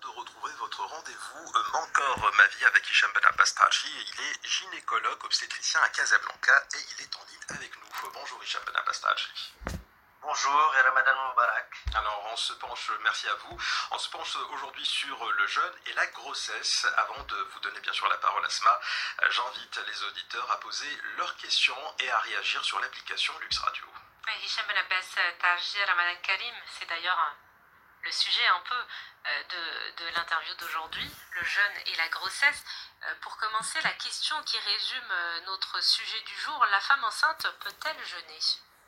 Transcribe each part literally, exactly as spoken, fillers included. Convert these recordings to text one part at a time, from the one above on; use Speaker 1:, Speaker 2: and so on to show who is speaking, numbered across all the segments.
Speaker 1: de retrouver votre rendez-vous euh, M'encore ma vie avec Hicham Ben Abbas Taji. Il est gynécologue obstétricien à Casablanca et il est en ligne avec nous. Bonjour Hicham Ben Abbas Taji.
Speaker 2: Bonjour et Ramadan Mubarak.
Speaker 1: Alors on se penche, merci à vous, on se penche aujourd'hui sur le jeûne et la grossesse. Avant de vous donner bien sûr la parole Asma, j'invite les auditeurs à poser leurs questions et à réagir sur l'application Lux Radio.
Speaker 3: Hicham Ben Abbas Taji, Ramadan Karim, c'est d'ailleurs le sujet un peu de, de l'interview d'aujourd'hui, le jeûne et la grossesse. Pour commencer, la question qui résume notre sujet du jour, la femme enceinte peut-elle jeûner ?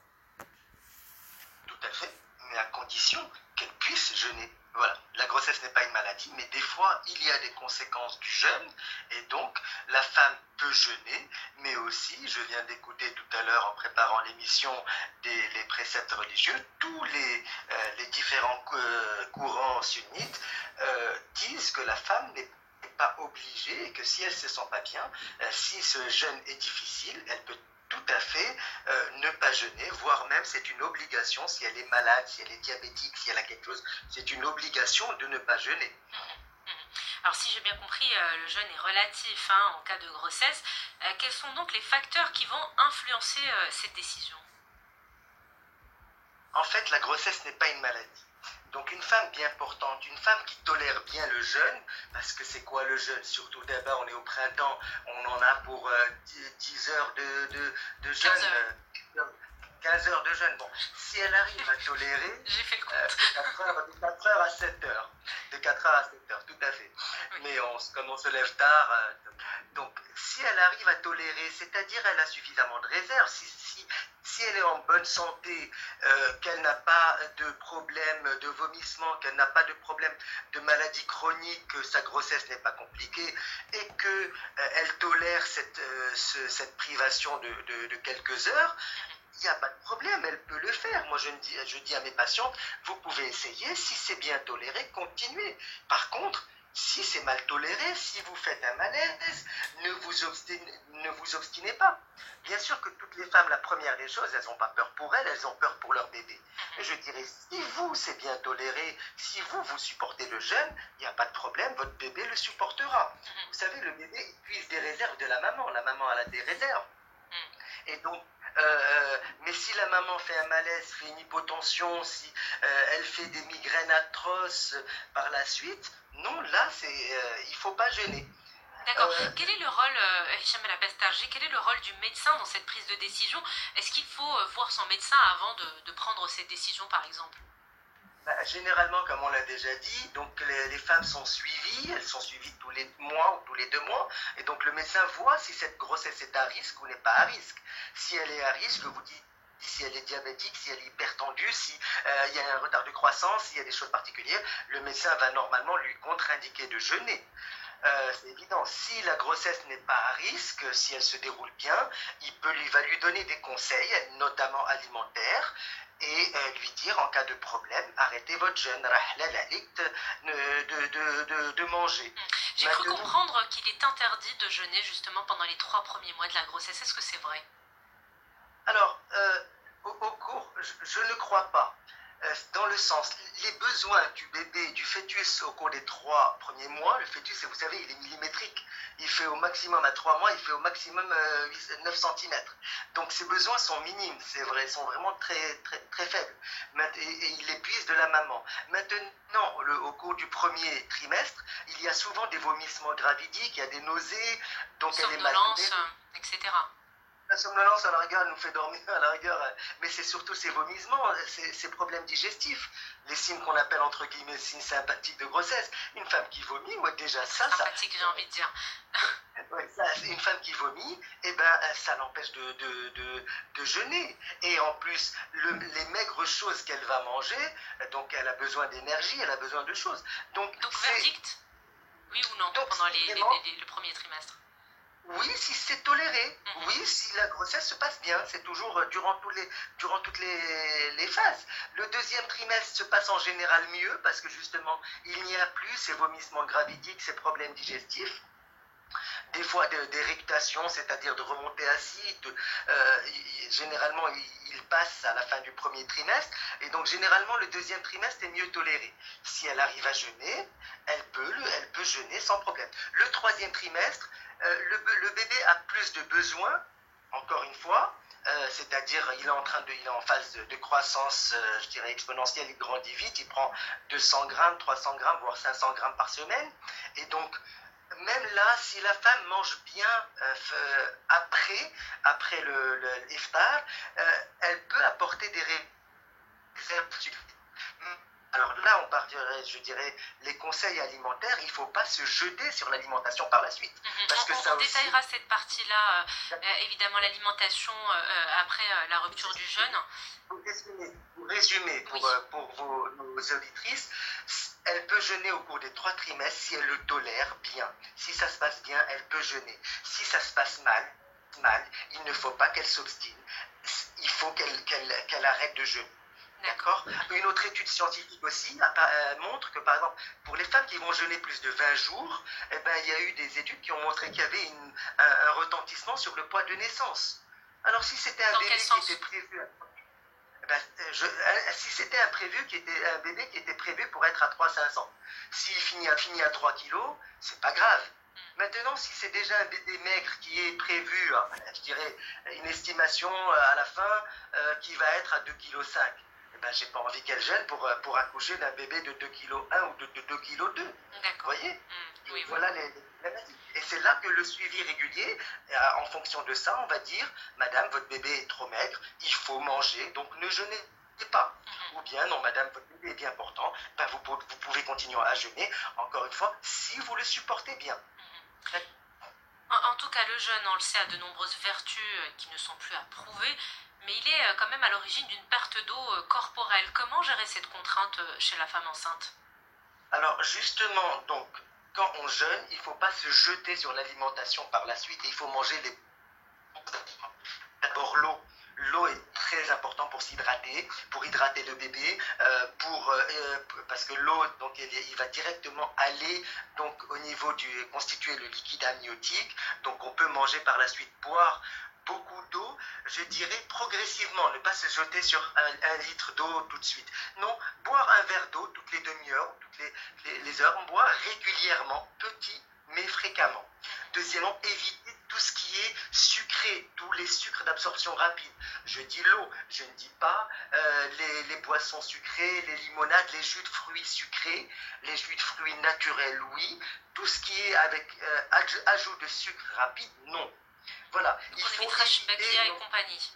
Speaker 2: Tout à fait, mais à condition qu'elle puisse jeûner. Voilà, la grossesse n'est pas une maladie, mais des fois, il y a des conséquences du jeûne, et donc la femme peut jeûner, mais aussi, je viens d'écouter tout à l'heure en préparant l'émission des les préceptes religieux, tous les, euh, les différents euh, courants sunnites euh, disent que la femme n'est pas obligée, et que si elle ne se sent pas bien, euh, si ce jeûne est difficile, elle peut tout à fait euh, ne pas jeûner, voire même c'est une obligation, si elle est malade, si elle est diabétique, si elle a quelque chose, c'est une obligation de ne pas jeûner.
Speaker 3: Alors si j'ai bien compris, euh, le jeûne est relatif hein, en cas de grossesse. Euh, quels sont donc les facteurs qui vont influencer euh, cette décision ?
Speaker 2: En fait, la grossesse n'est pas une maladie. Donc une femme bien portante, une femme qui tolère bien le jeûne, parce que c'est quoi le jeûne? Surtout d'abord, on est au printemps, on en a pour euh, dix heures de, de, de jeûne.
Speaker 3: quinze heures.
Speaker 2: quinze heures de jeûne. Bon, si elle arrive à tolérer,
Speaker 3: J'ai fait le compte.
Speaker 2: euh, de, quatre heures, de quatre heures à sept heures. De quatre heures à sept heures, tout à fait. Oui. Mais on, comme on se lève tard, euh, donc si elle arrive à tolérer, c'est-à-dire elle a suffisamment de réserve, si, si, si elle est en bonne santé, euh, qu'elle n'a pas de problème de vomissement, qu'elle n'a pas de problème de maladie chronique, que sa grossesse n'est pas compliquée, et qu'elle euh, tolère cette, euh, ce, cette privation de, de, de quelques heures, il n'y a pas de problème, elle peut le faire. Moi, je dis, je dis à mes patientes, vous pouvez essayer, si c'est bien toléré, continuez. Par contre, si c'est mal toléré, si vous faites un malaise, ne vous obstinez, ne vous obstinez pas. Bien sûr que toutes les femmes, la première des choses, elles n'ont pas peur pour elles, elles ont peur pour leur bébé. Mais je dirais, si vous, c'est bien toléré, si vous, vous supportez le jeûne, il n'y a pas de problème, votre bébé le supportera. Vous savez, le bébé, il puise des réserves de la maman. La maman, elle a des réserves. Et donc, euh, mais si la maman fait un malaise, fait une hypotension, si euh, elle fait des migraines atroces par la suite, non, là, c'est, euh, il ne faut pas jeûner.
Speaker 3: D'accord. Euh, quel est le rôle, euh, Hicham Ben Abbas Taji, quel est le rôle du médecin dans cette prise de décision? Est-ce qu'il faut voir son médecin avant de, de prendre cette décision, par exemple?
Speaker 2: Bah, généralement, comme on l'a déjà dit, donc les, les femmes sont suivies, elles sont suivies tous les mois ou tous les deux mois, et donc le médecin voit si cette grossesse est à risque ou n'est pas à risque. Si elle est à risque, vous dites si elle est diabétique, si elle est hypertendue, si euh, il y a un retard de croissance, s'il y a des choses particulières, le médecin va normalement lui contre-indiquer de jeûner. Euh, c'est évident, si la grossesse n'est pas à risque, si elle se déroule bien, il peut lui, va lui donner des conseils, notamment alimentaires, et euh, lui dire en cas de problème, arrêtez votre jeûne, de, de, de, de, de manger.
Speaker 3: J'ai cru comprendre qu'il est interdit de jeûner justement pendant les trois premiers mois de la grossesse, est-ce que c'est vrai?
Speaker 2: Alors, euh, au, au cours, je, je ne crois pas. Dans le sens, les besoins du bébé, du fœtus au cours des trois premiers mois, le fœtus, vous savez, il est millimétrique. Il fait au maximum à trois mois, il fait au maximum euh, neuf centimètres. Donc ses besoins sont minimes, c'est vrai, sont vraiment très, très, très faibles. Et, et il épuise de la maman. Maintenant, le, au cours du premier trimestre, il y a souvent des vomissements gravidiques, il y a des nausées, donc elle est malade,
Speaker 3: et cetera.
Speaker 2: La somnolence, à la rigueur, elle nous fait dormir, à la rigueur, mais c'est surtout ces vomissements, ces, ces problèmes digestifs, les signes qu'on appelle entre guillemets signes sympathiques de grossesse. Une femme qui vomit, ouais, déjà ça,
Speaker 3: sympathique,
Speaker 2: ça,
Speaker 3: j'ai envie de dire.
Speaker 2: Ouais, ça, une femme qui vomit, eh ben, ça l'empêche de, de, de, de jeûner. Et en plus, le, les maigres choses qu'elle va manger, donc elle a besoin d'énergie, elle a besoin de choses. Donc,
Speaker 3: donc verdict, oui ou non, donc, pendant les, les, les, le premier trimestre?
Speaker 2: Oui, si c'est toléré. Mm-hmm. Oui, si la grossesse se passe bien. C'est toujours durant, tous les, durant toutes les, les phases. Le deuxième trimestre se passe en général mieux parce que justement, il n'y a plus ces vomissements gravidiques, ces problèmes digestifs. Des fois d'éructation, c'est-à-dire de remontée acide. Euh, généralement, il, il passe à la fin du premier trimestre. Et donc, généralement, le deuxième trimestre est mieux toléré. Si elle arrive à jeûner, elle peut, le, elle peut jeûner sans problème. Le troisième trimestre, euh, le, le bébé a plus de besoins, encore une fois, euh, c'est-à-dire il est en train de, il est en phase de, de croissance, euh, je dirais exponentielle, il grandit vite, il prend deux cents grammes, trois cents grammes, voire cinq cents grammes par semaine, et donc même là, si la femme mange bien euh, après, après le, le l'iftar, euh, elle peut apporter des réserves. Alors là, on partirait, je dirais, les conseils alimentaires, il ne faut pas se jeter sur l'alimentation par la suite.
Speaker 3: Mm-hmm.
Speaker 2: Parce
Speaker 3: on
Speaker 2: que
Speaker 3: on,
Speaker 2: ça
Speaker 3: on
Speaker 2: aussi...
Speaker 3: détaillera cette partie-là, euh, euh, évidemment l'alimentation euh, après euh, la rupture du jeûne.
Speaker 2: Pour résumer, pour, résumer, pour,
Speaker 3: Oui.
Speaker 2: euh, pour vos, nos auditrices, elle peut jeûner au cours des trois trimestres si elle le tolère bien. Si ça se passe bien, elle peut jeûner. Si ça se passe mal, mal, il ne faut pas qu'elle s'obstine. Il faut qu'elle qu'elle, qu'elle arrête de jeûner. D'accord. Une autre étude scientifique aussi euh, montre que, par exemple, pour les femmes qui vont jeûner plus de vingt jours, eh ben, il y a eu des études qui ont montré qu'il y avait une, un, un retentissement sur le poids de naissance. Alors, si c'était un
Speaker 3: Dans
Speaker 2: bébé
Speaker 3: quel
Speaker 2: qui
Speaker 3: sens?
Speaker 2: était prévu... Eh ben, je, si c'était un, prévu qui était, un bébé qui était prévu pour être à trois cinq cents, s'il finit à, finit à trois kilos, c'est pas grave. Maintenant, si c'est déjà un bébé maigre qui est prévu, je dirais, une estimation à la fin euh, qui va être à deux virgule cinq kilos, eh ben, j'ai pas envie qu'elle gêne pour, pour accoucher d'un bébé de deux virgule un kilos ou de, de deux virgule deux kilos. Vous voyez?
Speaker 3: Mmh, oui,
Speaker 2: voilà les, les maladies. Et c'est là que le suivi régulier, en fonction de ça, on va dire, madame, votre bébé est trop maigre, il faut manger, donc ne jeûnez pas. Mmh. Ou bien, non, madame, votre bébé est bien portant, ben vous, vous pouvez continuer à jeûner, encore une fois, si vous le supportez bien.
Speaker 3: Mmh. En, en tout cas, le jeûne, on le sait, a de nombreuses vertus qui ne sont plus à prouver, mais il est quand même à l'origine d'une perte d'eau corporelle. Comment gérer cette contrainte chez la femme enceinte?
Speaker 2: Alors, justement, donc, quand on jeûne, il ne faut pas se jeter sur l'alimentation par la suite et il faut manger les... D'abord l'eau. L'eau est très importante pour s'hydrater, pour hydrater le bébé, euh, pour, euh, parce que l'eau, donc, il, il va directement aller donc, au niveau du... constituer le liquide amniotique. Donc, on peut manger par la suite, boire beaucoup d'eau, je dirais progressivement, ne pas se jeter sur un, un litre d'eau tout de suite. Non, boire un verre d'eau toutes les demi-heures, toutes les, les, les heures, boire régulièrement, petit mais fréquemment. Deuxièmement, éviter tout ce qui est sucré, tous les sucres d'absorption rapide. Je dis l'eau, je ne dis pas euh, les, les boissons sucrées, les limonades, les jus de fruits sucrés, les jus de fruits naturels, oui. Tout ce qui est avec euh, ajout de sucre rapide, non. Voilà.
Speaker 3: Il faut éviter Shbakia et compagnie.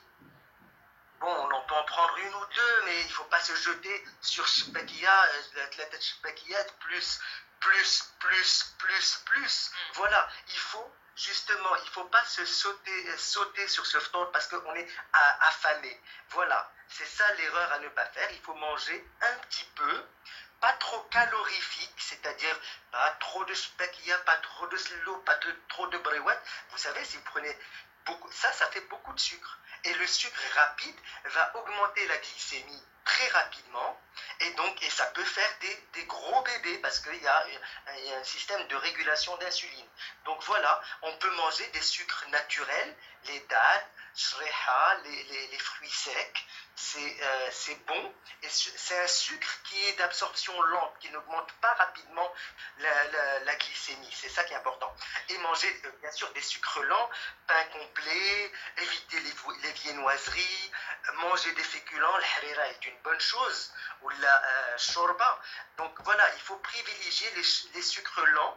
Speaker 2: Bon, on peut en prendre une ou deux, mais il ne faut pas se jeter sur Shbakia, la Shbakia plus, plus, plus, plus, plus. Mm. Voilà, il faut justement, il ne faut pas se sauter, sauter sur ce fton parce qu'on est affamé. Voilà, c'est ça l'erreur à ne pas faire. Il faut manger un petit peu, pas trop calorifique, c'est-à-dire pas trop de Shbakia, pas trop de slow, pas de, trop de brewet. Vous savez, si vous prenez beaucoup, ça, ça fait beaucoup de sucre. Et le sucre rapide va augmenter la glycémie très rapidement et donc et ça peut faire des, des gros bébés parce qu'il y, y a un système de régulation d'insuline. Donc voilà, on peut manger des sucres naturels, les dattes, shreha, les, les, les fruits secs, c'est euh, bon et c'est un sucre qui est d'absorption lente, qui n'augmente pas rapidement la, la, la glycémie, c'est ça qui est important. Et manger euh, bien sûr des sucres lents, pain complet, éviter les, les viennoiseries, manger des féculents, le harira est une bonne chose, ou la euh, shorba. Donc voilà, il faut privilégier les, les sucres lents,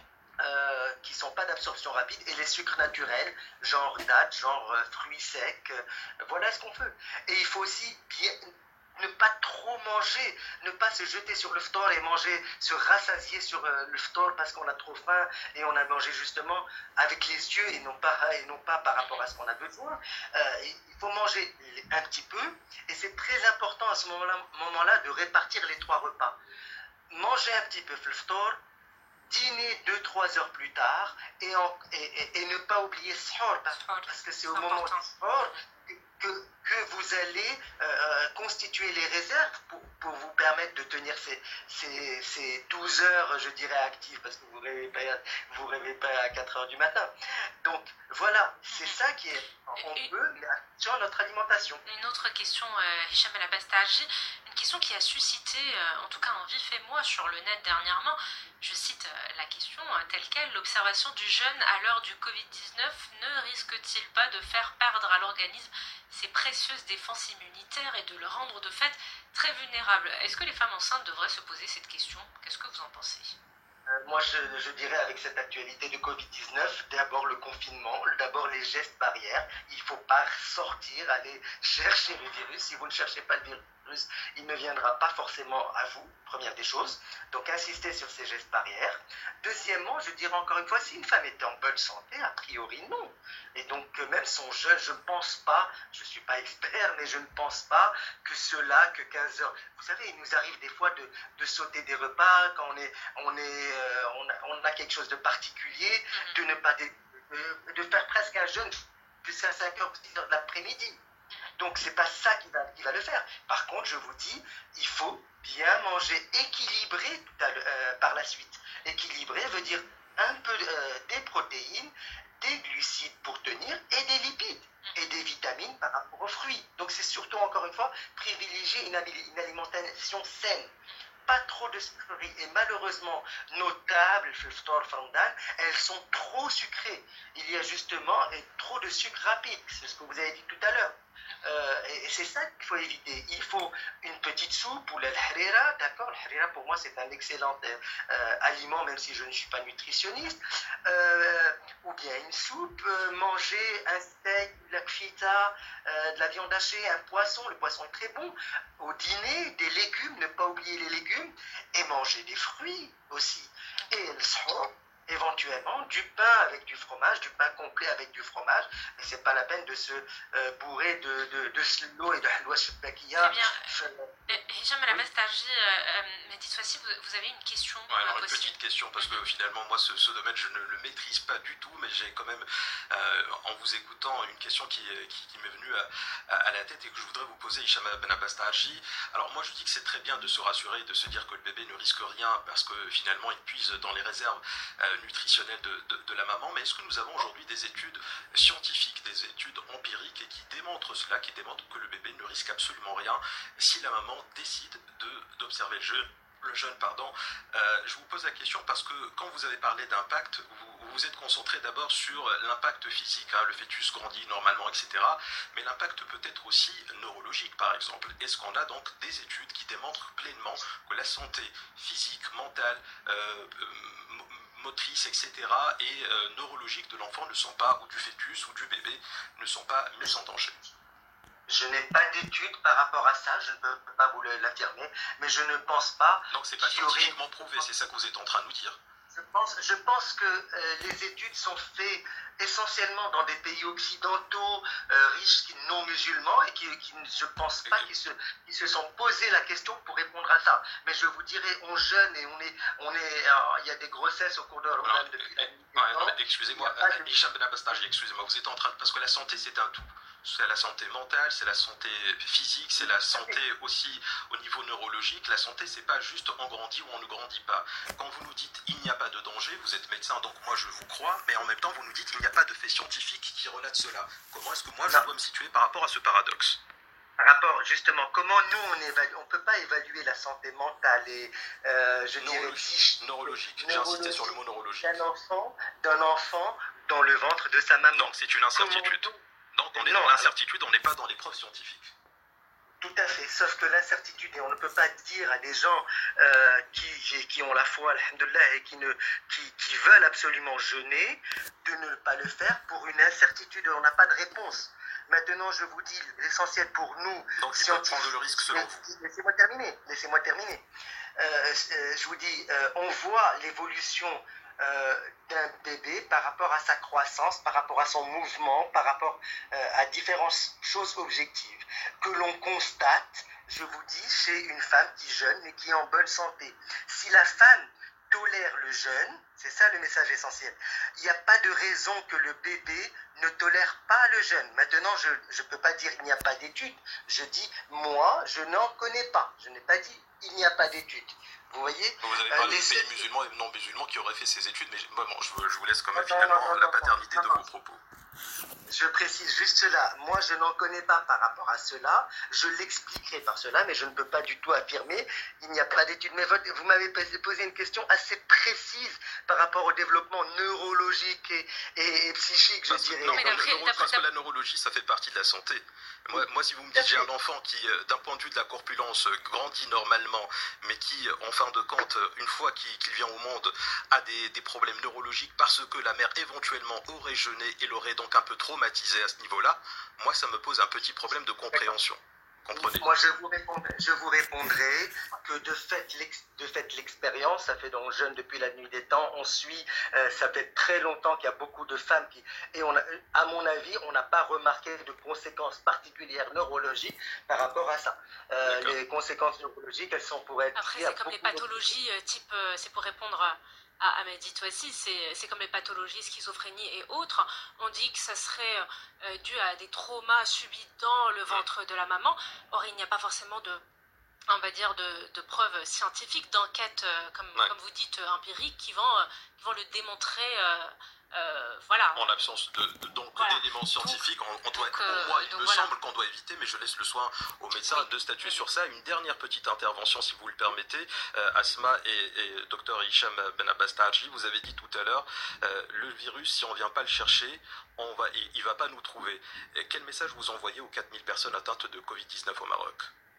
Speaker 2: Euh, qui ne sont pas d'absorption rapide, et les sucres naturels, genre dattes, genre euh, fruits secs, euh, voilà ce qu'on veut. Et il faut aussi bien, ne pas trop manger, ne pas se jeter sur le ftor et manger, se rassasier sur euh, le ftor parce qu'on a trop faim et on a mangé justement avec les yeux et non pas, et non pas par rapport à ce qu'on a besoin. Euh, il faut manger un petit peu et c'est très important à ce moment-là, moment-là de répartir les trois repas. Manger un petit peu le ftor, dîner deux à trois heures plus tard et, en, et, et, et ne pas oublier sahur parce, parce que c'est au moment du sahur que, que, que vous allez euh, constituer les réserves pour, pour vous permettre de tenir ces, ces, ces douze heures, je dirais, actives, parce que vous ne rêvez pas, vous rêvez pas à quatre heures du matin. Donc voilà, c'est ça qui est, on peut, mais sur notre alimentation.
Speaker 3: Une autre question, euh, Hicham El Abastaji, une question qui a suscité, euh, en tout cas en vif émoi sur le net dernièrement, je cite euh, la question euh, telle quelle, l'observation du jeûne à l'heure du covid dix-neuf ne risque-t-il pas de faire perdre à l'organisme ses précieuses défenses immunitaires et de le rendre de fait très vulnérable? Est-ce que les femmes enceintes devraient se poser cette question? Qu'est-ce que vous en pensez?
Speaker 2: Euh, moi, je, je dirais avec cette actualité de covid dix-neuf, d'abord le confinement, d'abord les gestes barrières. Il ne faut pas sortir, aller chercher le virus. Si vous ne cherchez pas le virus, il ne viendra pas forcément à vous, première des choses. Donc, insister sur ces gestes barrières. Deuxièmement, je dirais encore une fois, si une femme était en bonne santé, a priori, non. Et donc, même son jeûne, je ne pense pas, je ne suis pas expert, mais je ne pense pas que cela, que quinze heures. Vous savez, il nous arrive des fois de, de sauter des repas quand on est, on est, euh, on a, on a quelque chose de particulier, de ne pas, de, de, de faire presque un jeûne jusqu'à cinq heures, six heures de l'après-midi. Donc, ce n'est pas ça qui va, qui va le faire. Par contre, je vous dis, il faut bien manger équilibré tout à, euh, par la suite. Équilibré veut dire un peu euh, des protéines, des glucides pour tenir et des lipides et des vitamines par rapport aux fruits. Donc, c'est surtout, encore une fois, privilégier une, une alimentation saine. Pas trop de sucreries. Et malheureusement, nos tables, elles sont trop sucrées. Il y a justement trop de sucre rapide. C'est ce que vous avez dit tout à l'heure. Euh, et c'est ça qu'il faut éviter. Il faut une petite soupe ou le harira, d'accord? Le harira pour moi c'est un excellent euh, aliment, même si je ne suis pas nutritionniste. Euh, ou bien une soupe, euh, manger un steak, de la kfita, euh, de la viande hachée, un poisson. Le poisson est très bon. Au dîner, des légumes, ne pas oublier les légumes, et manger des fruits aussi. Et le sahur, éventuellement du pain avec du fromage, du pain complet avec du fromage, mais c'est pas la peine de se euh, bourrer de, de, de slow et de halwa shabakia.
Speaker 3: Eh bien, Hicham El Abastaji, Mehdi Touassi, vous, vous avez une question?
Speaker 1: Ouais, alors une petite question, parce que finalement, moi, ce, ce domaine, je ne le maîtrise pas du tout, mais j'ai quand même, euh, en vous écoutant, une question qui, qui, qui m'est venue à, à, à la tête et que je voudrais vous poser, Hicham El Abastaji. Alors moi, je dis que c'est très bien de se rassurer, de se dire que le bébé ne risque rien, parce que finalement, il puise dans les réserves euh, nutritionnelle de, de, de la maman, mais est-ce que nous avons aujourd'hui des études scientifiques, des études empiriques et qui démontrent cela, qui démontrent que le bébé ne risque absolument rien si la maman décide d'observer le jeûne? Le jeûne, pardon. Euh, je vous pose la question parce que quand vous avez parlé d'impact, vous vous êtes concentré d'abord sur l'impact physique, hein, le fœtus grandit normalement, et cetera. Mais l'impact peut être aussi neurologique, par exemple. Est-ce qu'on a donc des études qui démontrent pleinement que la santé physique, mentale, euh, motrice, et cetera, et euh, neurologique de l'enfant ne sont pas, ou du fœtus ou du bébé, ne sont pas mis en danger?
Speaker 2: Je n'ai pas d'études par rapport à ça, je ne peux pas vous l'affirmer, mais je ne pense pas...
Speaker 1: Donc c'est pas scientifiquement prouvé, c'est ça que vous êtes en train de nous dire?
Speaker 2: Je pense, je pense que euh, les études sont faites essentiellement dans des pays occidentaux euh, riches, non musulmans, et qui, qui je ne pense pas qu'ils se, qu'ils se sont posé la question pour répondre à ça. Mais je vous dirais, on jeûne et on est... On est alors, il y a des grossesses au cours de Ramadan depuis la nuit.
Speaker 1: Ouais, excusez-moi, Hicham El Abastaji, excusez-moi, vous êtes en train de... Parce que la santé, c'est un tout. C'est la santé mentale, c'est la santé physique, c'est la santé aussi au niveau neurologique. La santé, c'est pas juste on grandit ou on ne grandit pas. Quand vous nous dites il n'y a pas de danger, vous êtes médecin, donc moi je vous crois, mais en même temps vous nous dites il n'y a pas de fait scientifique qui relate cela. Comment est-ce que moi je dois me situer par rapport à ce paradoxe?
Speaker 2: Par rapport, justement, comment nous on évalue, on ne peut pas évaluer la santé mentale et euh, je dirais psychique,
Speaker 1: neurologique. J'ai insisté sur le mot neurologique.
Speaker 2: D'un enfant, d'un enfant dans le ventre de sa maman.
Speaker 1: Donc c'est une incertitude. Comment... Donc on est non, dans l'incertitude, on n'est pas dans les preuves scientifiques.
Speaker 2: Tout à fait, sauf que l'incertitude, et on ne peut pas dire à des gens euh, qui, qui ont la foi, alhamdoulilah, et qui, ne, qui, qui veulent absolument jeûner, de ne pas le faire pour une incertitude, on n'a pas de réponse. Maintenant, je vous dis, l'essentiel pour nous,
Speaker 1: donc c'est pas prendre le risque selon vous.
Speaker 2: Laissez-moi terminer, laissez-moi terminer. Euh, euh, je vous dis, euh, on voit l'évolution Euh, d'un bébé par rapport à sa croissance, par rapport à son mouvement, par rapport euh, à différentes choses objectives que l'on constate, je vous dis, chez une femme qui jeûne mais qui est en bonne santé. Si la femme tolère le jeûne, c'est ça le message essentiel. Il n'y a pas de raison que le bébé ne tolère pas le jeûne. Maintenant, je ne peux pas dire il n'y a pas d'études. Je dis, moi, je n'en connais pas. Je n'ai pas dit il n'y a pas d'études. Vous voyez,
Speaker 1: vous avez parlé
Speaker 2: euh,
Speaker 1: de pays
Speaker 2: les...
Speaker 1: musulmans et non musulmans qui auraient fait ces études, mais bon, je, je vous laisse quand même
Speaker 2: non,
Speaker 1: finalement
Speaker 2: non, non,
Speaker 1: la
Speaker 2: non,
Speaker 1: paternité
Speaker 2: non,
Speaker 1: de
Speaker 2: non.
Speaker 1: vos propos.
Speaker 2: Je précise juste cela. Moi, je n'en connais pas par rapport à cela. Je l'expliquerai par cela, mais je ne peux pas du tout affirmer. Il n'y a pas d'études. Mais votre, vous m'avez posé une question assez précise par rapport au développement neurologique et, et, et psychique, je
Speaker 1: parce
Speaker 2: dirais.
Speaker 1: Que, non,
Speaker 3: mais
Speaker 1: parce,
Speaker 3: d'après,
Speaker 1: parce que la neurologie, ça fait partie de la santé. Moi, moi si vous me dites j'ai un enfant qui, d'un point de vue de la corpulence, grandit normalement, mais qui, en fin de compte, une fois qu'il qu'il vient au monde, a des, des problèmes neurologiques parce que la mère éventuellement aurait jeûné et l'aurait donc un peu traumatisé à ce niveau-là, moi ça me pose un petit problème de compréhension. Comprenez.
Speaker 2: Moi, je vous répondrai, je vous répondrai que de fait, de fait l'expérience, ça fait donc jeune depuis la nuit des temps, on suit, euh, ça fait très longtemps qu'il y a beaucoup de femmes qui, et on a, à mon avis, on n'a pas remarqué de conséquences particulières neurologiques par rapport à ça. Euh, les conséquences neurologiques, elles sont pour être...
Speaker 3: Après, c'est comme les pathologies, euh, type, euh, c'est pour répondre à... à Ahmed aussi, c'est comme les pathologies, schizophrénie et autres. On dit que ça serait euh, dû à des traumas subis dans le ventre de la maman. Or, il n'y a pas forcément de, on va dire, de, de preuves scientifiques, d'enquêtes, euh, comme,
Speaker 1: ouais.
Speaker 3: comme vous dites, empiriques, qui vont, euh, qui vont le démontrer. Euh, Euh, voilà.
Speaker 1: En l'absence de, de, donc voilà. d'éléments scientifiques, on, on doit,
Speaker 3: donc,
Speaker 1: pour moi, il
Speaker 3: donc
Speaker 1: me
Speaker 3: voilà.
Speaker 1: semble qu'on doit éviter, mais je laisse le soin aux médecins oui. de statuer oui. sur ça. Une dernière petite intervention, si vous le permettez. Euh, Asma et, et docteur Hicham Ben Abbas Tahaji, vous avez dit tout à l'heure, euh, le virus, si on ne vient pas le chercher, on va, il ne va pas nous trouver. Et quel message vous envoyez aux quatre mille personnes atteintes de Covid dix-neuf au Maroc?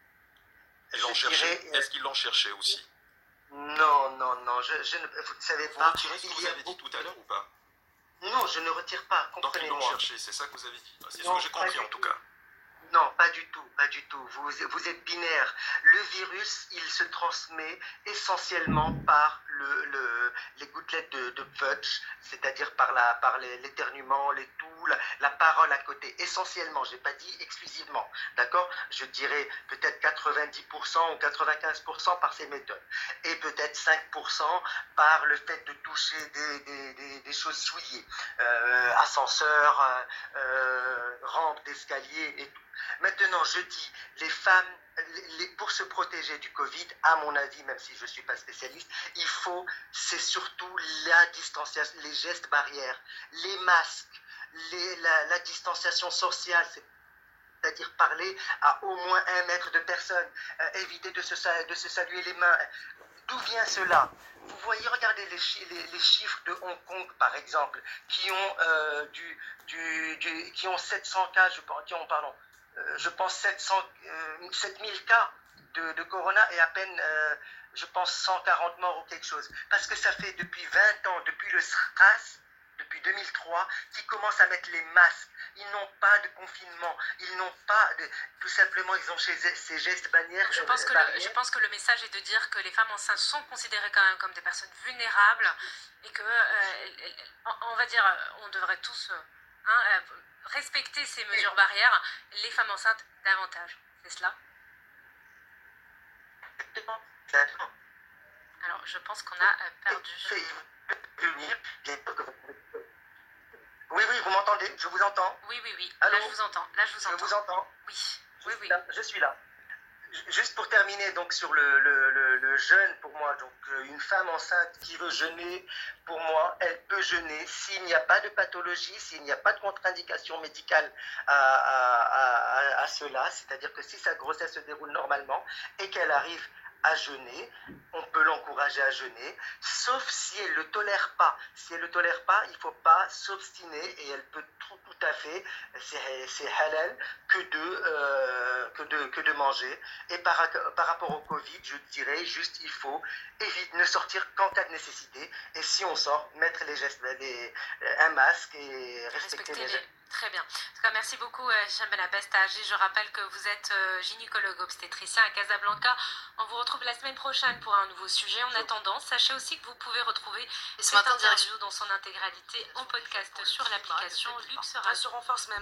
Speaker 1: Ils l'ont cherché. Est-ce qu'ils l'ont cherché aussi?
Speaker 2: Non, non, non, je, je ne, vous ne savez
Speaker 1: vous
Speaker 2: pas.
Speaker 1: Retirez ce que vous avez dit tout à l'heure ou pas?
Speaker 2: Non, je ne retire pas, comprenez-moi.
Speaker 1: Donc ils l'ont cherché, c'est ça que vous avez dit. C'est ce que j'ai compris en tout cas.
Speaker 2: Non, pas du tout, pas du tout. Vous, vous êtes binaire. Le virus, il se transmet essentiellement par le, le, les gouttelettes de, de fudge, c'est-à-dire par la, par l'éternuement, les toux, la, la parole à côté. Essentiellement, je n'ai pas dit exclusivement, d'accord? Je dirais peut-être quatre-vingt-dix pour cent ou quatre-vingt-quinze pour cent par ces méthodes. Et peut-être cinq pour cent par le fait de toucher des, des, des, des choses souillées. Euh, ascenseur, euh, euh, rampe d'escalier et tout. Maintenant, je dis, les femmes, les, pour se protéger du Covid, à mon avis, même si je ne suis pas spécialiste, il faut, c'est surtout la distanciation, les gestes barrières, les masques, les, la, la distanciation sociale, c'est-à-dire parler à au moins un mètre de personne, euh, éviter de se, de se saluer les mains. D'où vient cela? Vous voyez, regardez les, chi les, les chiffres de Hong Kong, par exemple, qui ont, euh, du, du, du, qui ont sept cents cas, je pense, qui ont, pardon, euh, je pense sept cents, euh, sept mille cas de, de corona et à peine, euh, je pense, cent quarante morts ou quelque chose. Parce que ça fait depuis vingt ans, depuis le SRAS, depuis deux mille trois, qui commencent à mettre les masques. Ils n'ont pas de confinement, ils n'ont pas de... Tout simplement, ils ont chez ces gestes bannières.
Speaker 3: Je pense, que le, je pense que le message est de dire que les femmes enceintes sont considérées quand même comme des personnes vulnérables et que, euh, on va dire, on devrait tous hein, respecter ces mesures oui. barrières, les femmes enceintes davantage. C'est cela? Alors, je pense qu'on a perdu...
Speaker 2: Oui, oui, vous m'entendez? Je vous entends.
Speaker 3: Oui, oui, oui.
Speaker 2: Allô?
Speaker 3: Là, je vous entends. Là, je vous entends.
Speaker 2: Je vous entends.
Speaker 3: Oui,
Speaker 2: je
Speaker 3: oui, oui.
Speaker 2: Là, je suis là. Juste pour terminer donc sur le, le, le, le jeûne, pour moi, donc une femme enceinte qui veut jeûner, pour moi, elle peut jeûner s'il n'y a pas de pathologie, s'il n'y a pas de contre-indication médicale à, à, à, à cela, c'est-à-dire que si sa grossesse se déroule normalement et qu'elle arrive à jeûner, on peut l'encourager à jeûner, sauf si elle ne le tolère pas. Si elle ne le tolère pas, il ne faut pas s'obstiner et elle peut tout, tout à fait, c'est halal, que de, euh, que, de, que de manger. Et par, par rapport au Covid, je dirais juste il faut éviter, ne sortir qu'en cas de nécessité. Et si on sort, mettre les gestes, les, un masque et respecter, respecter les gestes.
Speaker 3: Très bien. En tout cas, merci beaucoup, Hicham Ben Abbas Tahaji. Je rappelle que vous êtes euh, gynécologue obstétricien à Casablanca. On vous retrouve la semaine prochaine pour un nouveau sujet. En attendant, sachez aussi que vous pouvez retrouver cette interview dans son intégralité en podcast sur l'application Luxe Radio.